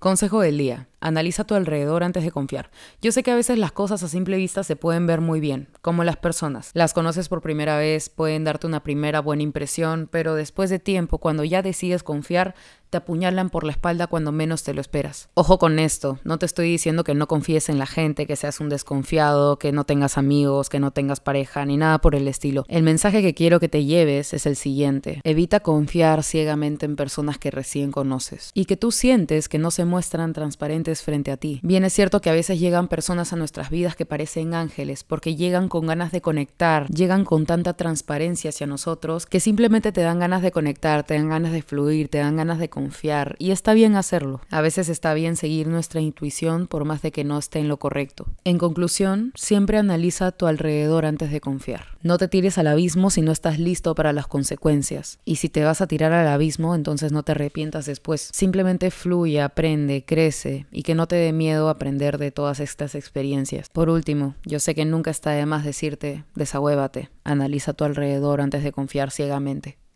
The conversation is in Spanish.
Consejo del día. Analiza a tu alrededor antes de confiar. Yo sé que a veces las cosas a simple vista se pueden ver muy bien, como las personas. Las conoces por primera vez, pueden darte una primera buena impresión, pero después de tiempo, cuando ya decides confiar, te apuñalan por la espalda cuando menos te lo esperas. Ojo con esto, no te estoy diciendo que no confíes en la gente, que seas un desconfiado, que no tengas amigos, que no tengas pareja, ni nada por el estilo. El mensaje que quiero que te lleves es el siguiente. Evita confiar ciegamente en personas que recién conoces y que tú sientes que no se muestran transparentes frente a ti. Bien es cierto que a veces llegan personas a nuestras vidas que parecen ángeles porque llegan con ganas de conectar, llegan con tanta transparencia hacia nosotros que simplemente te dan ganas de conectar, te dan ganas de fluir, te dan ganas de confiar, y está bien hacerlo. A veces está bien seguir nuestra intuición por más de que no esté en lo correcto. En conclusión, siempre analiza a tu alrededor antes de confiar. No te tires al abismo si no estás listo para las consecuencias. Y si te vas a tirar al abismo, entonces no te arrepientas después. Simplemente fluye, aprende, crece y que no te dé miedo aprender de todas estas experiencias. Por último, yo sé que nunca está de más decirte, desahuévate, analiza a tu alrededor antes de confiar ciegamente.